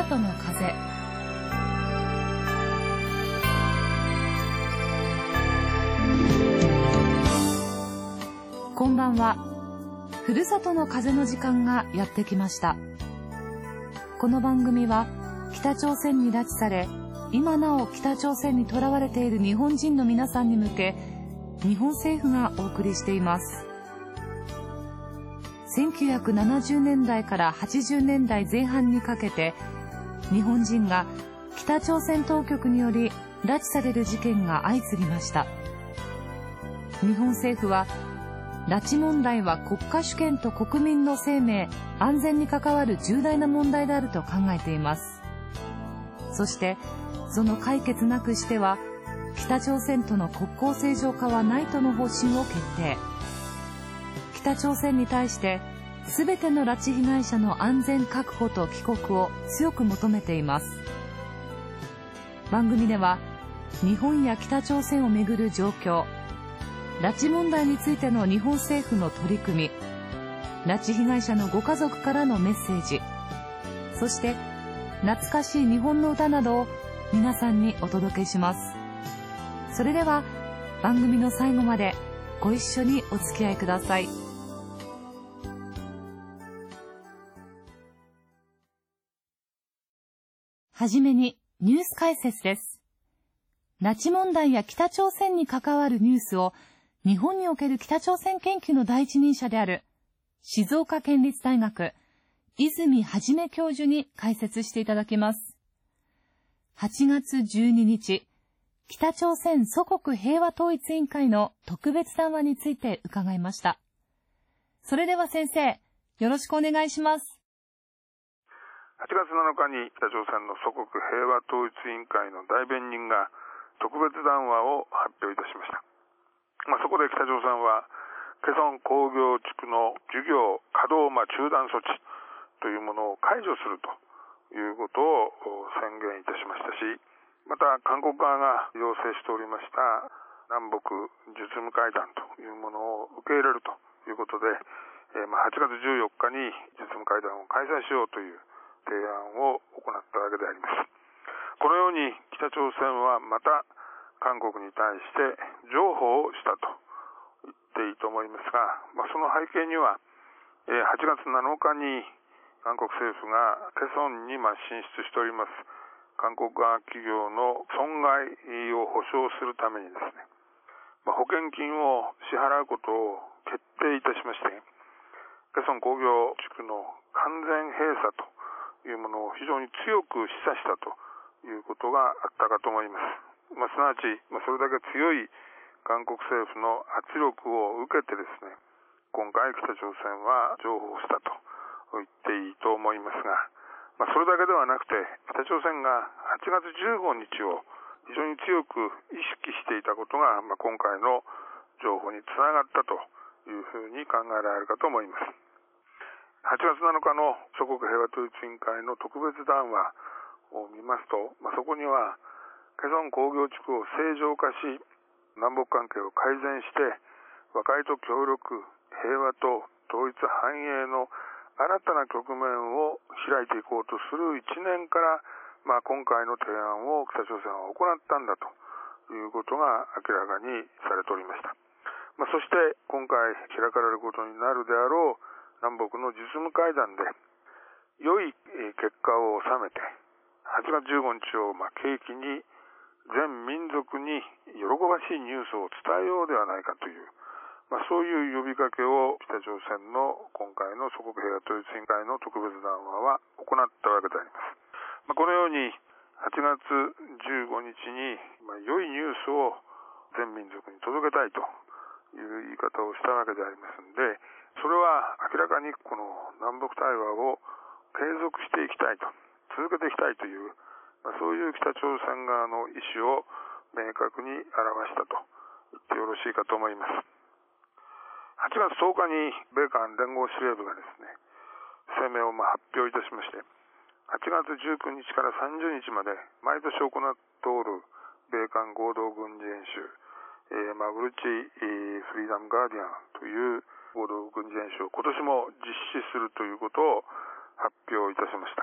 里の風。こんばんは。ふるさとの風の時間がやってきました。この番組は北朝鮮に拉致され、今なお北朝鮮に囚われている日本人の皆さんに向け、日本政府がお送りしています。1970年代から80年代前半にかけて、日本人が北朝鮮当局により拉致される事件が相次ぎました。日本政府は、拉致問題は国家主権と国民の生命、安全に関わる重大な問題であると考えています。そして、その解決なくしては、北朝鮮との国交正常化はないとの方針を決定。北朝鮮に対して、すべての拉致被害者の安全確保と帰国を強く求めています。番組では、日本や北朝鮮をめぐる状況、拉致問題についての日本政府の取り組み、拉致被害者のご家族からのメッセージ、そして懐かしい日本の歌などを皆さんにお届けします。それでは番組の最後までご一緒にお付き合いください。はじめにニュース解説です。拉致問題や北朝鮮に関わるニュースを日本における北朝鮮研究の第一人者である静岡県立大学泉元教授に解説していただきます。8月12日、北朝鮮祖国平和統一委員会の特別談話について伺いました。それでは先生、よろしくお願いします。 8月7日に北朝鮮の祖国平和統一委員会の代弁人が特別談話を発表いたしました。そこで北朝鮮は、ケソン工業地区の事業稼働中断措置というものを解除するということを宣言いたしましたし、また韓国側が要請しておりました南北実務会談というものを受け入れるということで、8月14日に実務会談を開催しようという提案を行ったわけであります。このように北朝鮮はまた韓国に対して譲歩をしたと言っていいと思いますが、その背景には、8月7日に韓国政府がケソンに進出しております韓国側企業の損害を保証するためにですね、保険金を支払うことを決定いたしまして、ケソン工業地区の完全閉鎖というものを非常に強く示唆したということがあったかと思います。すなわち、それだけ強い韓国政府の圧力を受けてですね、今回北朝鮮は譲歩をしたと言っていいと思いますが、それだけではなくて、北朝鮮が8月15日を非常に強く意識していたことが、今回の譲歩につながったというふうに考えられるかと思います。8月7日の祖国平和統一委員会の特別談話を見ますと、そこには、ケソン工業地区を正常化し、南北関係を改善して、和解と協力、平和と統一繁栄の新たな局面を開いていこうとする一年から、今回の提案を北朝鮮は行ったんだということが明らかにされておりました。そして今回開かれることになるであろう南北の実務会談で良い結果を収めて、8月15日を契機に全民族に喜ばしいニュースを伝えようではないかという、そういう呼びかけを北朝鮮の今回の祖国平和統一委員会の特別談話は行ったわけであります。このように8月15日に良いニュースを全民族に届けたいという言い方をしたわけでありますので、それは明らかにこの南北対話を継続していきたいと、続けていきたいという、そういう北朝鮮側の意思を明確に表したと言ってよろしいかと思います。8月10日に米韓連合司令部がですね、声明を発表いたしまして、8月19日から30日まで毎年行っておる米韓合同軍事演習、マグルチフリーダムガーディアンという合同軍事演習を今年も実施するということを発表いたしました。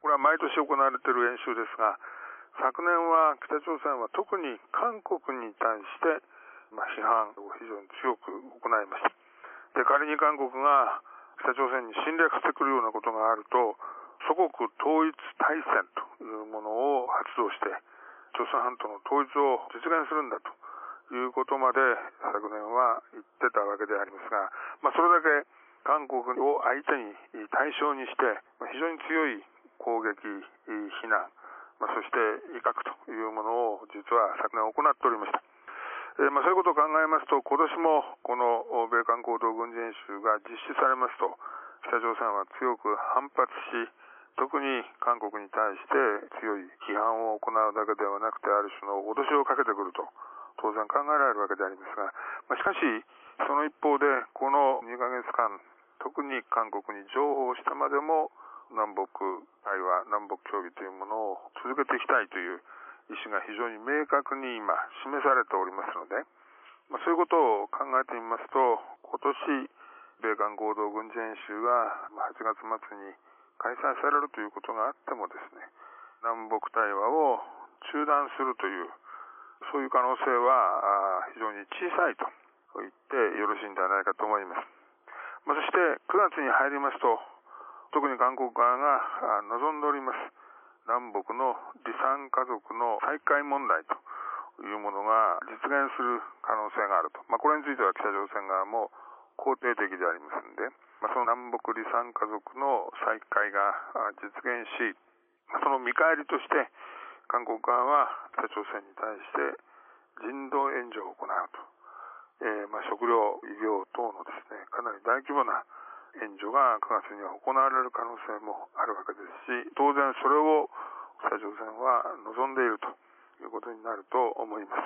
これは毎年行われている演習ですが、昨年は北朝鮮は特に韓国に対して批判を非常に強く行いました。で、仮に韓国が北朝鮮に侵略してくるようなことがあると、祖国統一大戦というものを発動して、朝鮮半島の統一を実現するんだということまで昨年は言ってたわけでありますが、それだけ韓国を相手に対象にして非常に強い攻撃、非難、そして威嚇というものを実は昨年行っておりました。そういうことを考えますと、今年もこの米韓合同軍事演習が実施されますと、北朝鮮は強く反発し、特に韓国に対して強い批判を行うだけではなくて、ある種の脅しをかけてくると当然考えられるわけでありますが、しかしその一方でこの2ヶ月間、特に韓国に譲歩したまでも南北対話、南北協議というものを続けていきたいという意思が非常に明確に今示されておりますので、そういうことを考えてみますと、今年米韓合同軍事演習が8月末に開催されるということがあってもですね、南北対話を中断するというそういう可能性は非常に小さいと言ってよろしいんではないかと思います。そして9月に入りますと、特に韓国側が望んでおります南北の離散家族の再会問題というものが実現する可能性があると。これについては北朝鮮側も肯定的でありますので、その南北離散家族の再会が実現し、その見返りとして韓国側は北朝鮮に対して人道援助を行うと。食料、医療等のですね、かなり大規模な援助が9月には行われる可能性もあるわけですし、当然それを北朝鮮は望んでいるということになると思います。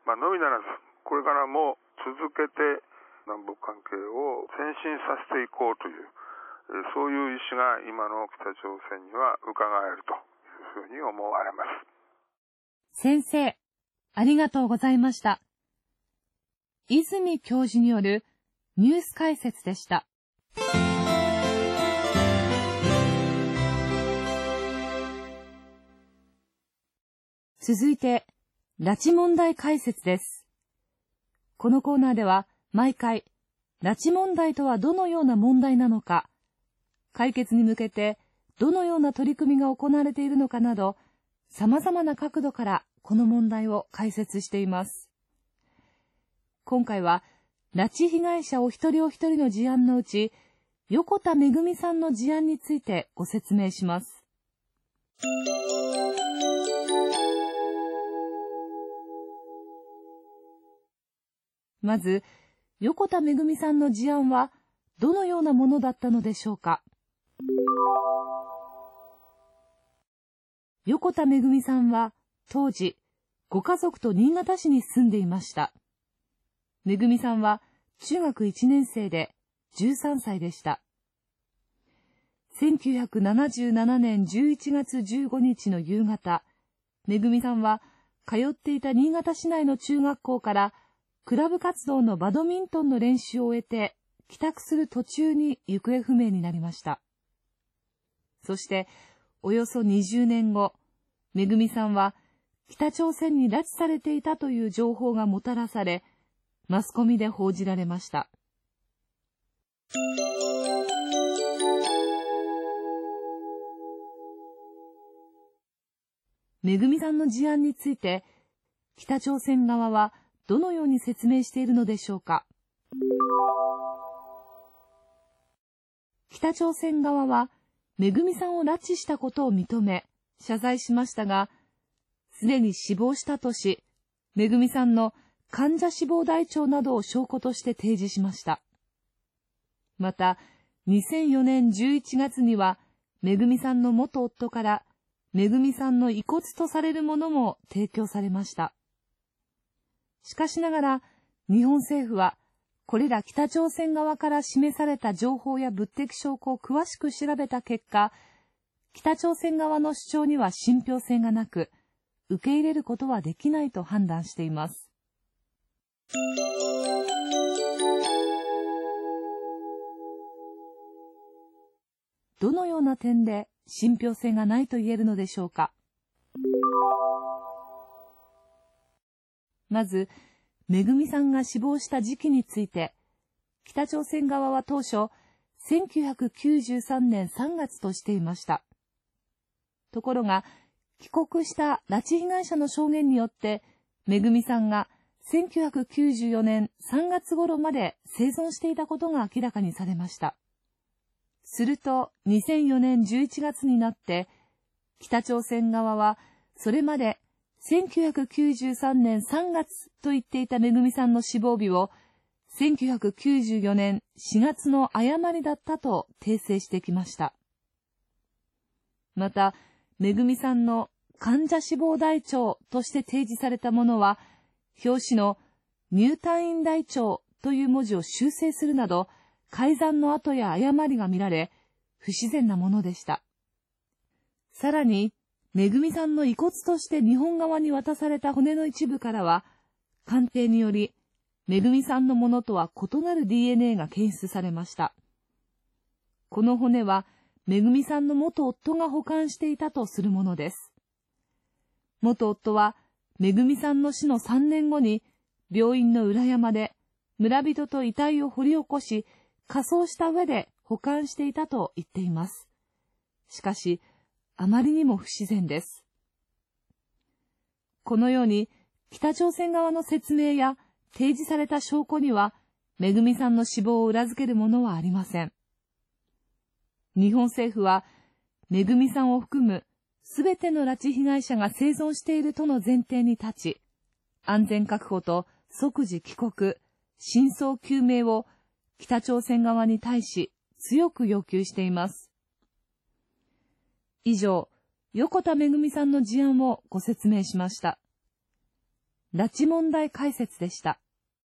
のみならず、これからも続けて南北関係を前進させていこうという、そういう意思が今の北朝鮮には伺えるというふうに思われます。 先生、ありがとうございました。泉教授によるニュース解説でした。続いて、拉致問題解説です。このコーナーでは、毎回、拉致問題とはどのような問題なのか、解決に向けてどのような取り組みが行われているのかなど、様々な角度からこの問題を解説しています。今回は、拉致被害者お一人お一人の事案のうち、横田めぐみさんの事案についてご説明します。まず、横田めぐみさんの事案はどのようなものだったのでしょうか。横田めぐみさんは当時、ご家族と新潟市に住んでいました。めぐみさんは中学1年生で13歳でした。1977年11月15日の夕方、めぐみさんは通っていた新潟市内の中学校からクラブ活動のバドミントンの練習を終えて帰宅する途中に行方不明になりました。そしておよそ20年後、めぐみさんは北朝鮮に拉致されていたという情報がもたらされ、マスコミで報じられました。めぐみさんの事案について、北朝鮮側はどのように説明しているのでしょうか。北朝鮮側は、めぐみさんを拉致したことを認め、謝罪しましたが、すでに死亡したとし、めぐみさんの患者死亡台帳などを証拠として提示しました。また、2004年11月には、めぐみさんの元夫から、めぐみさんの遺骨とされるものも提供されました。しかしながら、日本政府は、これら北朝鮮側から示された情報や物的証拠を詳しく調べた結果、北朝鮮側の主張には信憑性がなく、受け入れることはできないと判断しています。どのような点で信憑性がないと言えるのでしょうか。まず、めぐみさんが死亡した時期について、北朝鮮側は当初、1993年3月としていました。ところが、帰国した拉致被害者の証言によって、めぐみさんが1994年3月頃まで生存していたことが明らかにされました。すると、2004年11月になって、北朝鮮側は、それまで1993年3月と言っていためぐみさんの死亡日を、1994年4月の誤りだったと訂正してきました。また、めぐみさんの患者死亡台帳として提示されたものは、表紙の入退院台帳という文字を修正するなど、改ざんの跡や誤りが見られ、不自然なものでした。さらに、めぐみさんの遺骨として日本側に渡された骨の一部からは、鑑定により、めぐみさんのものとは異なる DNA が検出されました。この骨は、めぐみさんの元夫が保管していたとするものです。元夫は、めぐみさんの死の3年後に、病院の裏山で、村人と遺体を掘り起こし、火葬した上で保管していたと言っています。しかし、あまりにも不自然です。このように、北朝鮮側の説明や提示された証拠には、めぐみさんの死亡を裏付けるものはありません。日本政府は、めぐみさんを含むすべての拉致被害者が生存しているとの前提に立ち、安全確保と即時帰国、真相究明を北朝鮮側に対し強く要求しています。以上、横田めぐみさんの事案をご説明しました。拉致問題解説でした。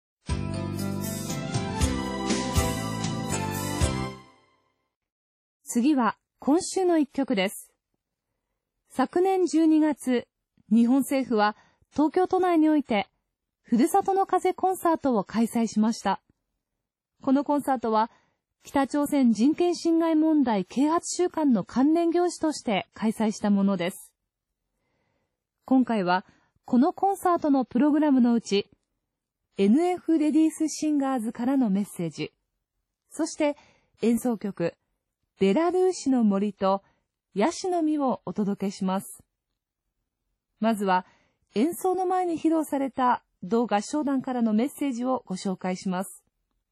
次は今週の一曲です。昨年12月、日本政府は東京都内において、ふるさとの風コンサートを開催しました。このコンサートは、北朝鮮人権侵害問題啓発週間の関連行事として開催したものです。今回は、このコンサートのプログラムのうち、NF レディースシンガーズからのメッセージ、そして演奏曲、ベラルーシの森とヤシの実をお届けします。まずは、演奏の前に披露された同合唱団からのメッセージをご紹介します。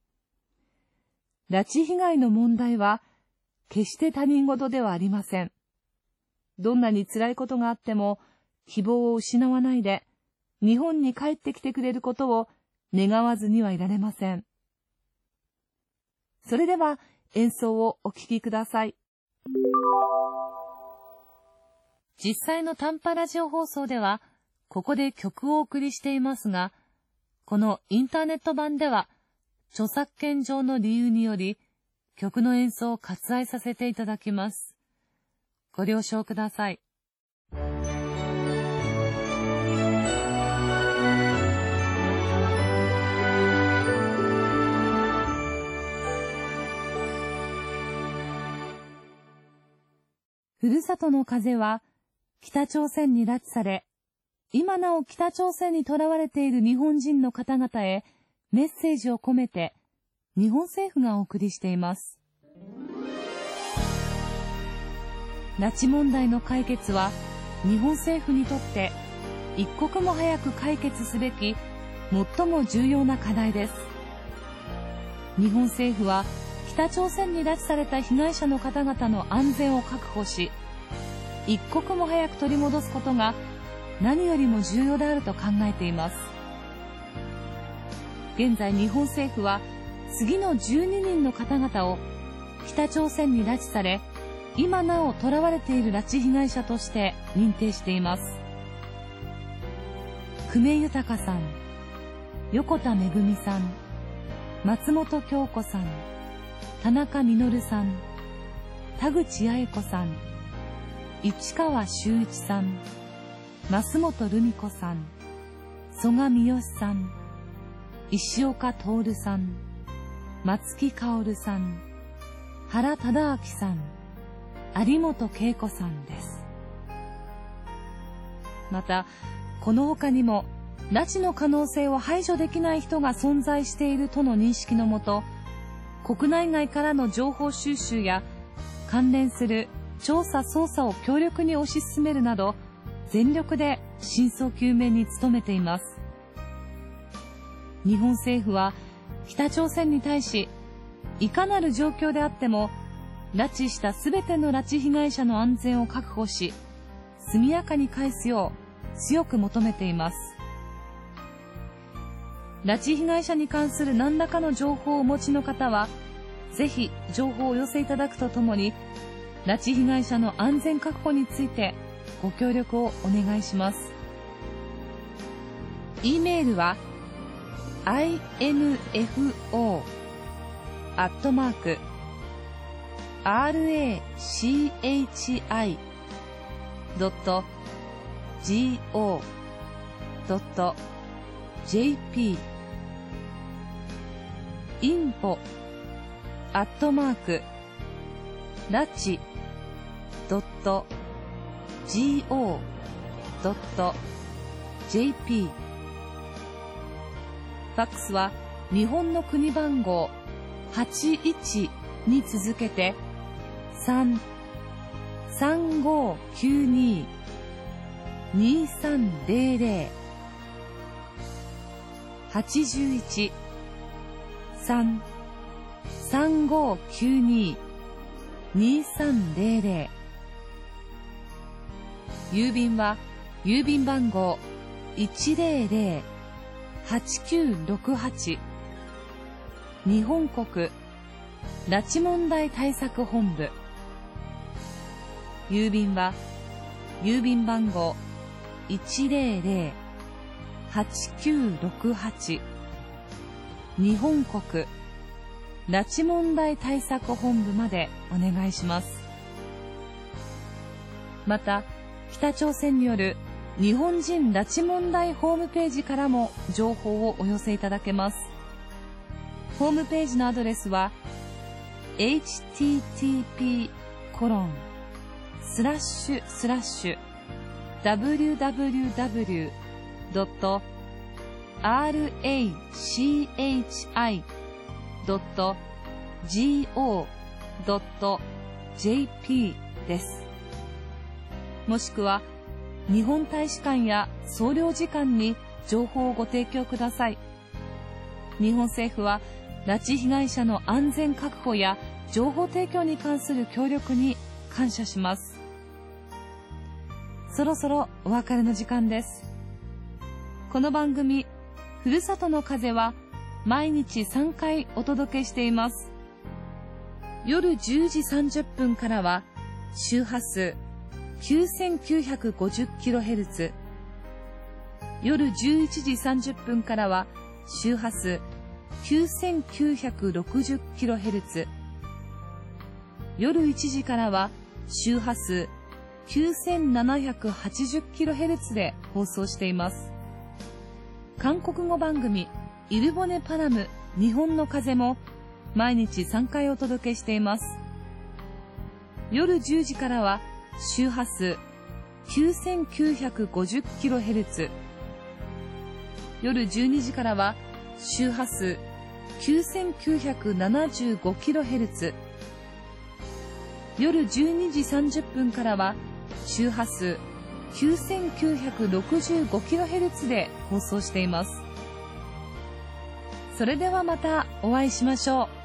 拉致被害の問題は、決して他人事ではありません。どんなに辛いことがあっても、希望を失わないで、日本に帰ってきてくれることを願わずにはいられません。それでは、演奏をお聴きください。実際の短波ラジオ放送では、ここで曲をお送りしていますが、このインターネット版では、著作権上の理由により、曲の演奏を割愛させていただきます。ご了承ください。ふるさとの風は、北朝鮮に拉致され、今なお北朝鮮に囚われている日本人の方々へメッセージを込めて日本政府がお送りしています。拉致問題の解決は日本政府にとって一刻も早く解決すべき最も重要な課題です。日本政府は北朝鮮に拉致された被害者の方々の安全を確保し、一刻も早く取り戻すことが何よりも重要であると考えています。現在日本政府は次の12人の方々を北朝鮮に拉致され、今なお囚われている拉致被害者として認定しています。久米豊さん、横田めぐみさん、松本京子さん、田中実さん、田口八重子さん、市川修一さん、増本留美子さん、曽我三好さん、石岡徹さん、松木薫さん、原忠明さん、 有本恵子さんです。また、この他にも拉致の可能性を排除できない人が存在しているとの認識のもと、国内外からの情報収集や関連する調査捜査を強力に推し進めるなど、全力で真相究明に努めています。日本政府は北朝鮮に対し、いかなる状況であっても拉致したすべての拉致被害者の安全を確保し、速やかに返すよう強く求めています。拉致被害者に関する何らかの情報をお持ちの方は、ぜひ情報をお寄せいただくとともに、拉致被害者の安全確保についてご協力をお願いします。e メールは info@rachi.go.jp info@rachi.go.jp ファックスは日本の国番号81に続けて3-3592-2300 81-3-3592-2300 郵便は郵便番号100-8968日本国拉致問題対策本部。郵便は郵便番号100-8968日本国拉致問題対策本部までお願いします。また、北朝鮮による日本人拉致問題ホームページからも情報をお寄せいただけます。ホームページのアドレスは http://www.rachi.go.jp です。もしくは日本大使館や総領事館に情報をご提供ください。日本政府は拉致被害者の安全確保や情報提供に関する協力に感謝します。そろそろお別れの時間です。この番組、ふるさとの風は毎日3回お届けしています。夜10時30分からは周波数 9950kHz、夜11時30分からは周波数 9960kHz、夜1時からは周波数 9780kHz で放送しています。韓国語番組イルボネパラム日本の風も毎日3回お届けしています。夜10時からは周波数 9950kHz、夜12時からは周波数 9975kHz、夜12時30分からは周波数 9965kHz で放送しています。それではまたお会いしましょう。